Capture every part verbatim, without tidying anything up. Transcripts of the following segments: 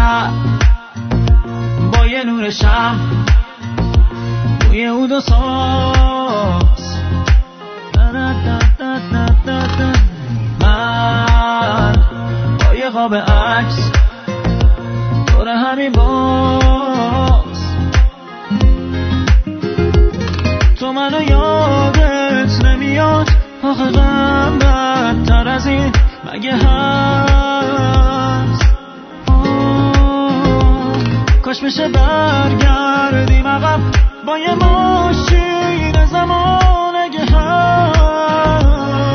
شب با یه نور شب روی اود و ساز من با یه خواب عکس دور همین باز تو منو یادت نمیاد آخه غم بدتر از این مگه هست کاش بشه برگردیم عقب با یه ماشین زمان اگه هست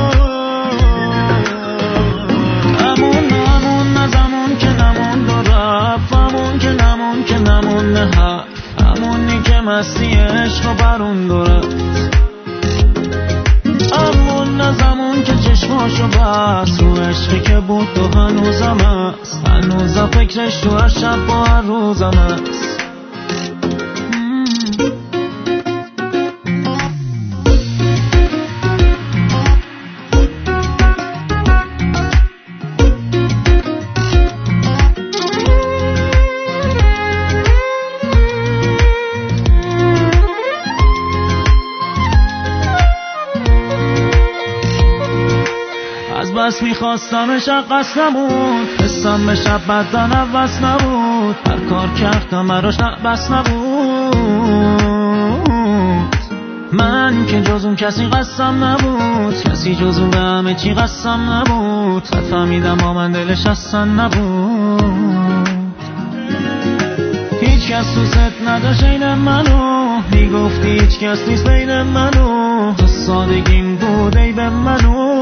امون امون نزمون که نمون دو رفت امون که نمون که نمون نه حرف امونی که مستی عشق و برون دو رفت امون نزمون که چشماشو بست رو عشقی که بود تو هنوزم هست هنوزم فکرش تو هر شب و هر روزم هست بس میخواستم شب قصد نبود حسم به شب بدن عوض نبود هر کار کردم مراش بس نبود من که جز اون کسی قصدم نبود کسی جز اون به همه چی قصدم نبود بعد فهمیدم با من دلش اصلا نبود هیچ کس تو ست نداشت این منو میگفتی هیچ کس نیست بین منو تو سادگیم بود ای به منو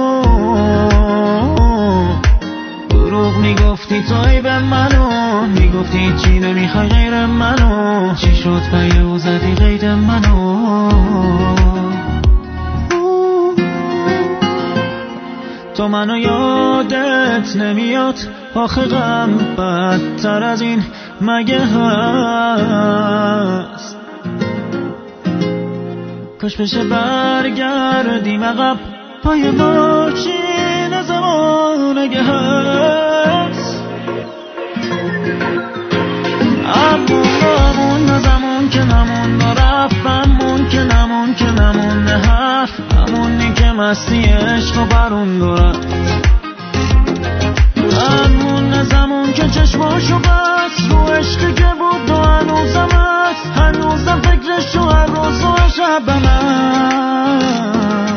دروغ میگفتی تو ای به منو میگفتی چی نمیخوای غیر منو چی شد پیو زدی غیر منو تو منو یادت نمیاد آخه غم بدتر از این مگه هست کاش بشه برگردیم عقب پای ماشین زمان اگه هست امون امون نزمون که نمون رفت امون که نمون که نمون نه حرف امونی که مستی عشق و برون دارد امون نزمون که چشماشو بست رو عشقی که بود تو هنوزم هست هنوزم فکرش تو هر روز و شبم هست